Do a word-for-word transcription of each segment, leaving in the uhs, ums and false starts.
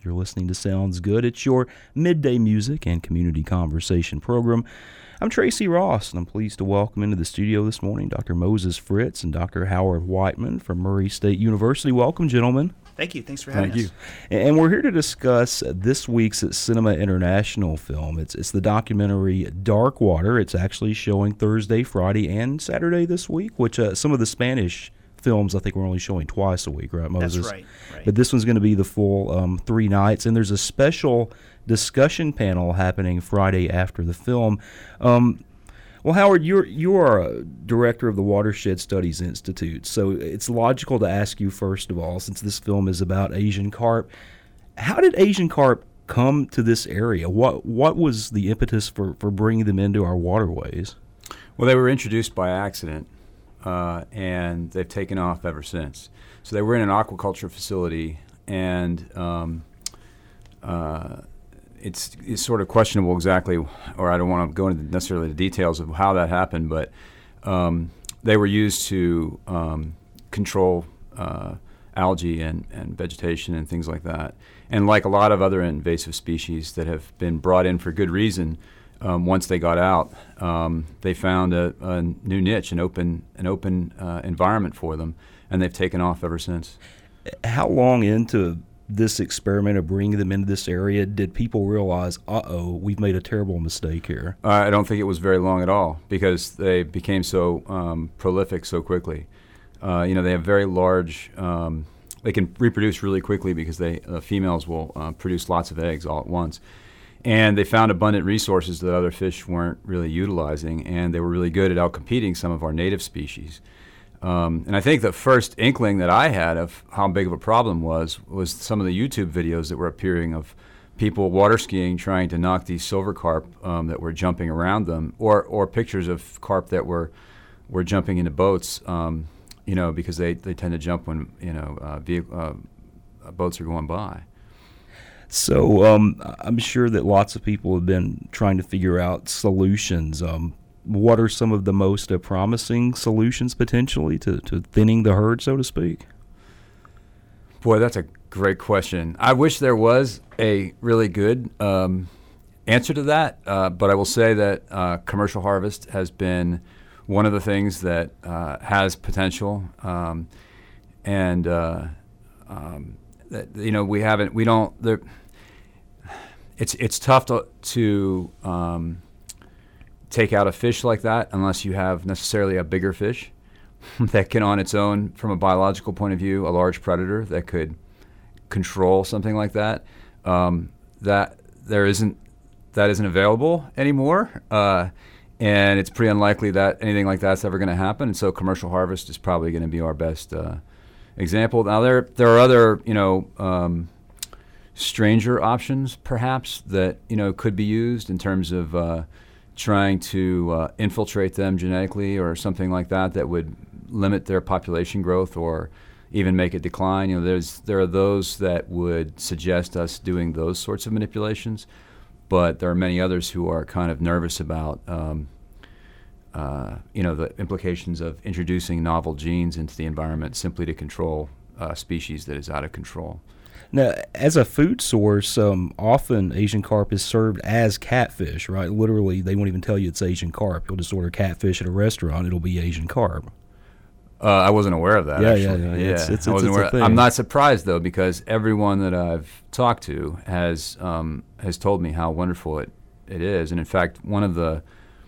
You're listening to Sounds Good. It's your midday music and community conversation program. I'm Tracy Ross, and I'm pleased to welcome into the studio this morning Doctor Moses Fritz and Doctor Howard Whiteman from Murray State University. Welcome, gentlemen. Thank you. Thanks for having Thank us. you. And we're here to discuss this week's Cinema International film. It's it's the documentary Dark Water. It's actually showing Thursday, Friday, and Saturday this week, which uh, some of the Spanish films I think we're only showing twice a week, right, Moses? That's right. right. But this one's going to be the full um, three nights, and there's a special discussion panel happening Friday after the film. Um, well, Howard, you're you are a director of the Watershed Studies Institute, so it's logical to ask you first of all, since this film is about Asian carp, how did Asian carp come to this area? What what was the impetus for, for bringing them into our waterways? Well, they were introduced by accident, uh, and they've taken off ever since. So they were in an aquaculture facility, and um, uh, It's, it's sort of questionable exactly, or I don't want to go into necessarily the details of how that happened, but um, they were used to um, control uh, algae and, and vegetation and things like that. And like a lot of other invasive species that have been brought in for good reason, um, once they got out, um, they found a, a new niche, an open, an open uh, environment for them, and they've taken off ever since. How long into this experiment of bringing them into this area did people realize, uh-oh, we've made a terrible mistake here? Uh, I don't think it was very long at all, because they became so um, prolific so quickly. Uh, you know, they have very large, um, they can reproduce really quickly because they uh, females will uh, produce lots of eggs all at once. And they found abundant resources that other fish weren't really utilizing, and they were really good at outcompeting some of our native species. Um, and I think the first inkling that I had of how big of a problem was was some of the YouTube videos that were appearing of people water skiing trying to knock these silver carp um, that were jumping around them, or or pictures of carp that were were jumping into boats, um, you know, because they, they tend to jump when you know uh, vehicle, uh, boats are going by. So um, I'm sure that lots of people have been trying to figure out solutions. Um, What are some of the most uh, promising solutions potentially to, to thinning the herd, so to speak? Boy, that's a great question. I wish there was a really good um, answer to that, uh, but I will say that uh, commercial harvest has been one of the things that uh, has potential, um, and uh, um, that, you know we haven't, we don't. There, it's it's tough to. to um, take out a fish like that unless you have necessarily a bigger fish that can on its own, from a biological point of view, a large predator that could control something like that. Um, that there isn't that isn't available anymore, uh, and it's pretty unlikely that anything like that's ever going to happen. And so commercial harvest is probably going to be our best uh, example. Now there there are other you know um, stranger options perhaps that you know could be used in terms of uh, trying to uh, infiltrate them genetically or something like that that would limit their population growth or even make it decline. You know, there's there are those that would suggest us doing those sorts of manipulations, but there are many others who are kind of nervous about um, uh, you know the implications of introducing novel genes into the environment simply to control a species that is out of control. Now, as a food source, um, often Asian carp is served as catfish, right? Literally, they won't even tell you it's Asian carp. You'll just order catfish at a restaurant, it'll be Asian carp. Uh, I wasn't aware of that, yeah, actually. Yeah, yeah, yeah. It's, it's, I wasn't it's aware. a thing. I'm not surprised, though, because everyone that I've talked to has um, has told me how wonderful it, it is. And, in fact, one of the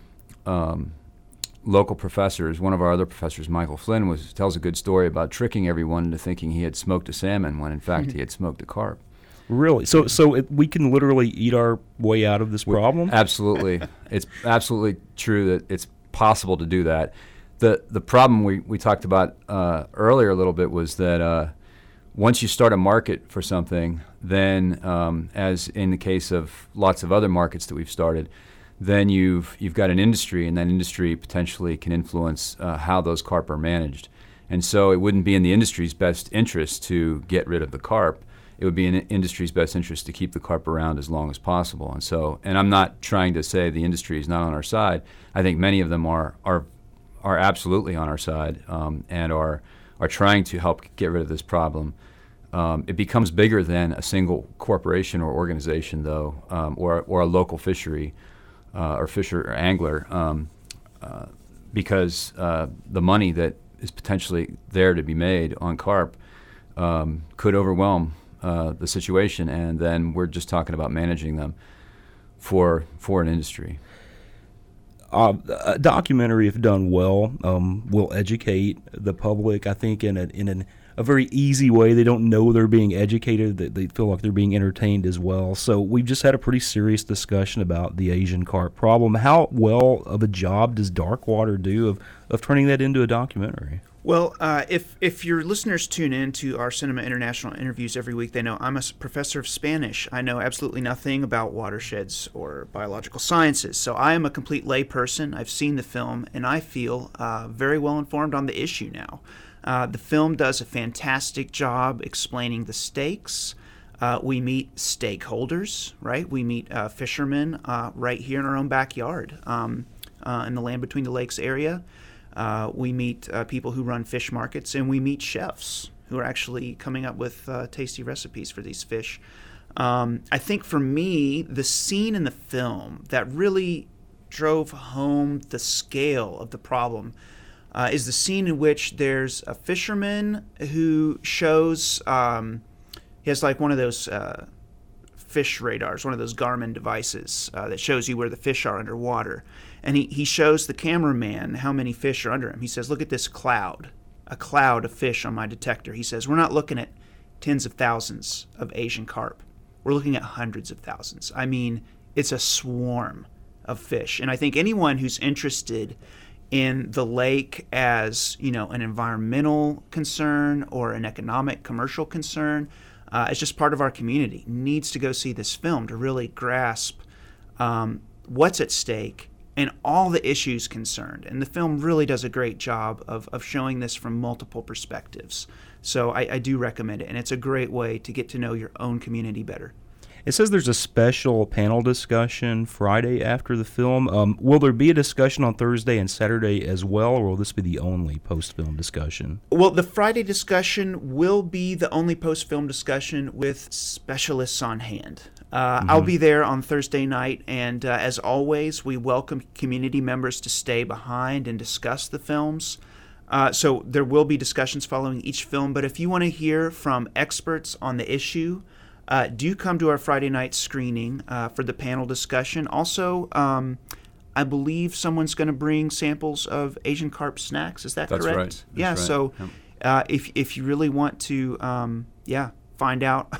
um, local professors, one of our other professors, Michael Flynn, was tells a good story about tricking everyone into thinking he had smoked a salmon when, in fact, he had smoked a carp. Really? So so it, we can literally eat our way out of this problem? Absolutely. It's absolutely true that it's possible to do that. The the problem we, we talked about uh, earlier a little bit was that uh, once you start a market for something, then um, as in the case of lots of other markets that we've started, then you've you've got an industry, and that industry potentially can influence uh, how those carp are managed. And so it wouldn't be in the industry's best interest to get rid of the carp. It would be in the industry's best interest to keep the carp around as long as possible. And so, and I'm not trying to say the industry is not on our side. I think many of them are are are absolutely on our side um, and are are trying to help get rid of this problem. Um, it becomes bigger than a single corporation or organization, though, um, or or a local fishery uh, or fisher or angler, um, uh, because uh, the money that is potentially there to be made on carp um, could overwhelm uh, the situation, and then we're just talking about managing them for for an industry. Uh, a documentary, if done well, um, will educate the public, I think, in a in an, a very easy way. They don't know they're being educated. They, they feel like they're being entertained as well. So we've just had a pretty serious discussion about the Asian carp problem. How well of a job does Darkwater do of, of turning that into a documentary? Well, uh, if if your listeners tune in to our Cinema International interviews every week, they know I'm a professor of Spanish. I know absolutely nothing about watersheds or biological sciences, so I am a complete layperson. I've seen the film, and I feel uh, very well informed on the issue now. Uh, the film does a fantastic job explaining the stakes. Uh, we meet stakeholders, right? We meet uh, fishermen uh, right here in our own backyard um, uh, in the Land Between the Lakes area. Uh, we meet uh, people who run fish markets, and we meet chefs who are actually coming up with uh, tasty recipes for these fish. Um, I think for me, the scene in the film that really drove home the scale of the problem uh, is the scene in which there's a fisherman who shows, um, he has like one of those uh, fish radars, one of those Garmin devices uh, that shows you where the fish are underwater. And he, he shows the cameraman how many fish are under him. He says, look at this cloud, a cloud of fish on my detector. He says, we're not looking at tens of thousands of Asian carp. We're looking at hundreds of thousands. I mean, it's a swarm of fish. And I think anyone who's interested in the lake as, you know, an environmental concern or an economic, commercial concern, uh, as just part of our community, needs to go see this film to really grasp um, what's at stake and all the issues concerned. And the film really does a great job of, of showing this from multiple perspectives. So I, I do recommend it, and it's a great way to get to know your own community better. It says there's a special panel discussion Friday after the film. Um, will there be a discussion on Thursday and Saturday as well, or will this be the only post-film discussion? Well, the Friday discussion will be the only post-film discussion with specialists on hand. Uh, mm-hmm. I'll be there on Thursday night, and uh, as always, we welcome community members to stay behind and discuss the films. Uh, so there will be discussions following each film, but if you want to hear from experts on the issue, uh, do come to our Friday night screening uh, for the panel discussion. Also, um, I believe someone's going to bring samples of Asian carp snacks. Is that That's correct? Right. That's yeah, right. so Yep. uh, if if you really want to, um, yeah, find out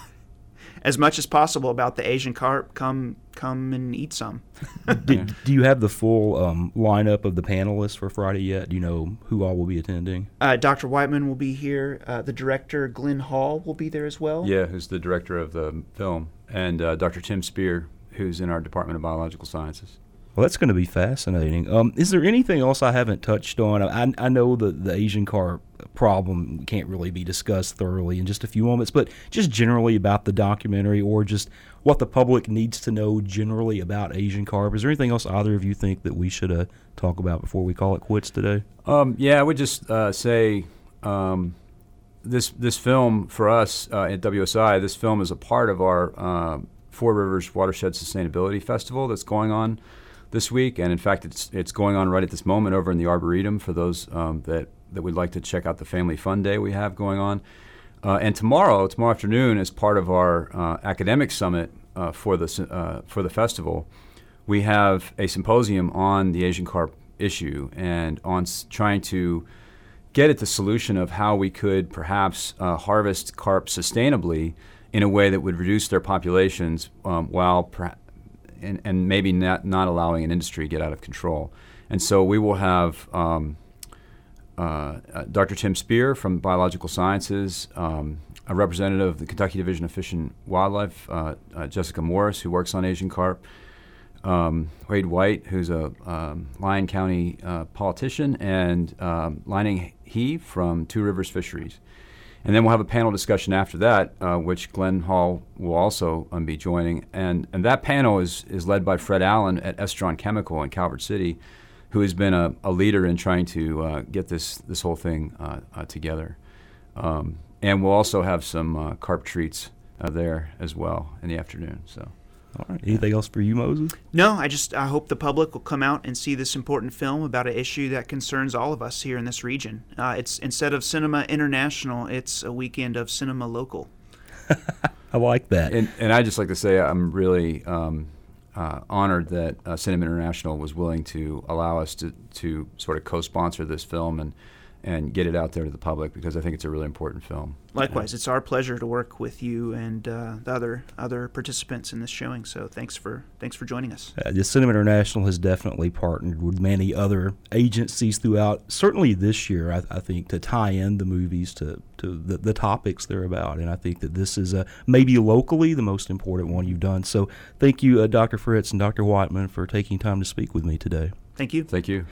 as much as possible about the Asian carp, come come and eat some. do, do you have the full um, lineup of the panelists for Friday yet? Do you know who all will be attending? Uh, Doctor Whiteman will be here. Uh, the director, Glenn Hall, will be there as well. Yeah, who's the director of the film, and uh, Doctor Tim Spear, who's in our Department of Biological Sciences. Well, that's going to be fascinating. Um, is there anything else I haven't touched on? I, I know that the Asian carp problem can't really be discussed thoroughly in just a few moments, but just generally about the documentary or just what the public needs to know generally about Asian carp. Is there anything else either of you think that we should uh, talk about before we call it quits today? Um, yeah, I would just uh, say um, this this film for us uh, at W S I, this film is a part of our uh, Four Rivers Watershed Sustainability Festival that's going on this week, and in fact, it's it's going on right at this moment over in the Arboretum for those um, that that would like to check out the Family Fun Day we have going on. Uh, and tomorrow, tomorrow afternoon, as part of our uh, academic summit uh, for the uh, for the festival, we have a symposium on the Asian carp issue and on s- trying to get at the solution of how we could perhaps uh, harvest carp sustainably in a way that would reduce their populations um, while perhaps And, and maybe not, not allowing an industry to get out of control. And so we will have um, uh, uh, Doctor Tim Spear from Biological Sciences, um, a representative of the Kentucky Division of Fish and Wildlife, uh, uh, Jessica Morris, who works on Asian carp, um, Wade White, who's a um, Lyon County uh, politician, and um, Lining He from Two Rivers Fisheries. And then we'll have a panel discussion after that, uh, which Glenn Hall will also um, be joining. And and that panel is is led by Fred Allen at Estron Chemical in Calvert City, who has been a, a leader in trying to uh, get this this whole thing uh, uh, together. Um, and we'll also have some uh, carp treats uh, there as well in the afternoon. So. All right. Anything else for you, Moses? No, I just I hope the public will come out and see this important film about an issue that concerns all of us here in this region. Uh, it's instead of Cinema International, it's a weekend of Cinema Local. I like that. And, and I just like to say I'm really um, uh, honored that uh, Cinema International was willing to allow us to, to sort of co-sponsor this film and and get it out there to the public, because I think it's a really important film. Likewise, it's our pleasure to work with you and uh, the other other participants in this showing. So thanks for thanks for joining us. Uh, the Cinema International has definitely partnered with many other agencies throughout, certainly this year, I, I think, to tie in the movies to, to the, the topics they're about. And I think that this is uh, maybe locally the most important one you've done. So thank you, uh, Doctor Fritz and Doctor Whiteman, for taking time to speak with me today. Thank you. Thank you.